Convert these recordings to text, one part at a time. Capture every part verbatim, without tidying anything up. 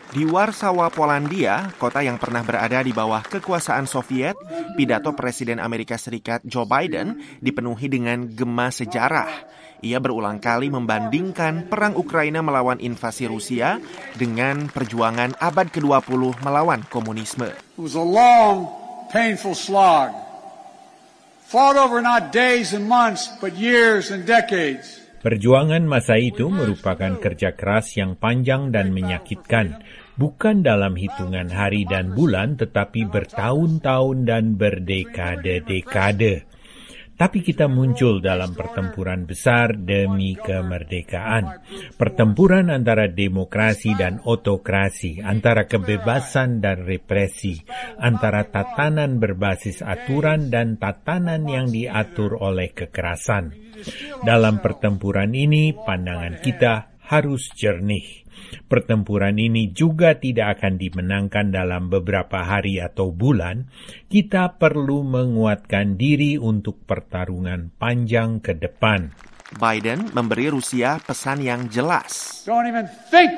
Di Warsawa, Polandia, kota yang pernah berada di bawah kekuasaan Soviet, pidato Presiden Amerika Serikat Joe Biden dipenuhi dengan gema sejarah. Ia berulang kali membandingkan perang Ukraina melawan invasi Rusia dengan perjuangan abad kedua puluh melawan komunisme. It was a long, painful slog. Fought over not days and months, but years and decades. Perjuangan masa itu merupakan kerja keras yang panjang dan menyakitkan, bukan dalam hitungan hari dan bulan, tetapi bertahun-tahun dan berdekade-dekade. Tapi kita muncul dalam pertempuran besar demi kemerdekaan. Pertempuran antara demokrasi dan otokrasi, antara kebebasan dan represi, antara tatanan berbasis aturan dan tatanan yang diatur oleh kekerasan. Dalam pertempuran ini, pandangan kita harus jernih. Pertempuran ini juga tidak akan dimenangkan dalam beberapa hari atau bulan. Kita perlu menguatkan diri untuk pertarungan panjang ke depan. Biden memberi Rusia pesan yang jelas. Don't even think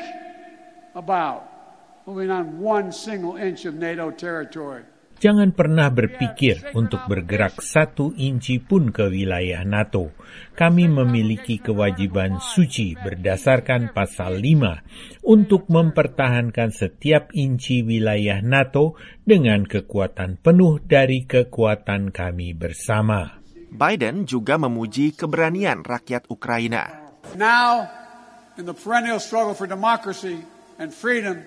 about moving on one single inch of NATO territory. Jangan pernah berpikir untuk bergerak satu inci pun ke wilayah NATO. Kami memiliki kewajiban suci berdasarkan pasal lima untuk mempertahankan setiap inci wilayah NATO dengan kekuatan penuh dari kekuatan kami bersama. Biden juga memuji keberanian rakyat Ukraina. Now, in the perennial struggle for democracy and freedom,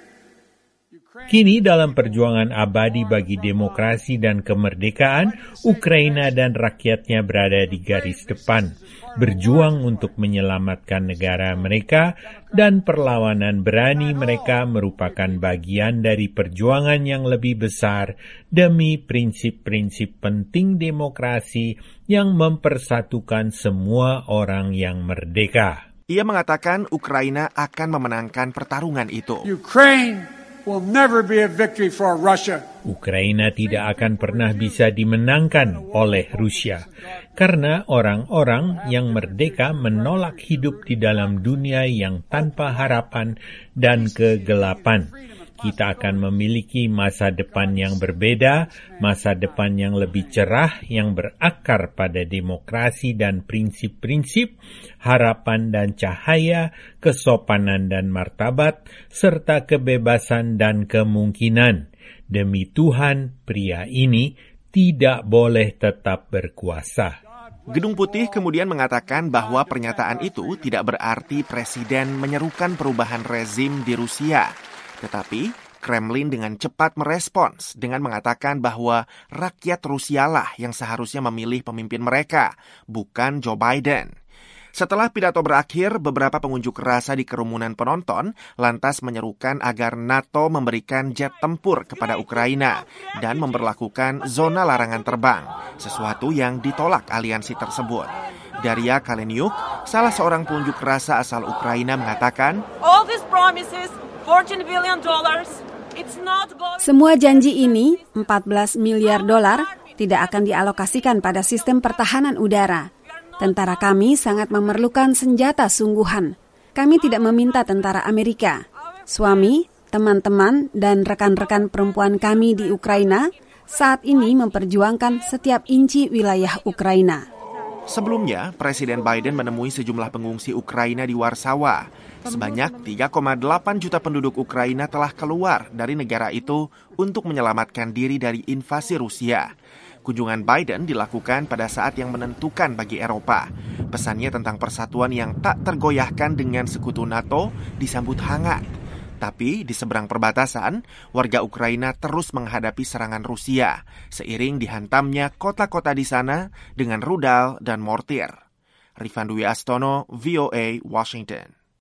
kini dalam perjuangan abadi bagi demokrasi dan kemerdekaan, Ukraina dan rakyatnya berada di garis depan, berjuang untuk menyelamatkan negara mereka, dan perlawanan berani mereka merupakan bagian dari perjuangan yang lebih besar demi prinsip-prinsip penting demokrasi yang mempersatukan semua orang yang merdeka. Ia mengatakan Ukraina akan memenangkan pertarungan itu. Ukraine will never be a victory for Russia. Ukraina tidak akan pernah bisa dimenangkan oleh Rusia karena orang-orang yang merdeka menolak hidup di dalam dunia yang tanpa harapan dan kegelapan. Kita akan memiliki masa depan yang berbeda, masa depan yang lebih cerah, yang berakar pada demokrasi dan prinsip-prinsip, harapan dan cahaya, kesopanan dan martabat, serta kebebasan dan kemungkinan. Demi Tuhan, pria ini tidak boleh tetap berkuasa. Gedung Putih kemudian mengatakan bahwa pernyataan itu tidak berarti Presiden menyerukan perubahan rezim di Rusia. Tetapi Kremlin dengan cepat merespons dengan mengatakan bahwa rakyat Rusialah yang seharusnya memilih pemimpin mereka, bukan Joe Biden. Setelah pidato berakhir, beberapa pengunjuk rasa di kerumunan penonton lantas menyerukan agar NATO memberikan jet tempur kepada Ukraina dan memberlakukan zona larangan terbang, sesuatu yang ditolak aliansi tersebut. Daria Kaleniuk, salah seorang pengunjuk rasa asal Ukraina, mengatakan, All these promises, fourteen billion dollars, it's not going... Semua janji ini, empat belas miliar dolar, tidak akan dialokasikan pada sistem pertahanan udara. Tentara kami sangat memerlukan senjata sungguhan. Kami tidak meminta tentara Amerika. Suami, teman-teman, dan rekan-rekan perempuan kami di Ukraina saat ini memperjuangkan setiap inci wilayah Ukraina. Sebelumnya, Presiden Biden menemui sejumlah pengungsi Ukraina di Warsawa. Sebanyak tiga koma delapan juta penduduk Ukraina telah keluar dari negara itu untuk menyelamatkan diri dari invasi Rusia. Kunjungan Biden dilakukan pada saat yang menentukan bagi Eropa. Pesannya tentang persatuan yang tak tergoyahkan dengan sekutu NATO disambut hangat. Tapi di seberang perbatasan, warga Ukraina terus menghadapi serangan Rusia, seiring dihantamnya kota-kota di sana dengan rudal dan mortir. Rifan Dwi Astono, V O A, Washington.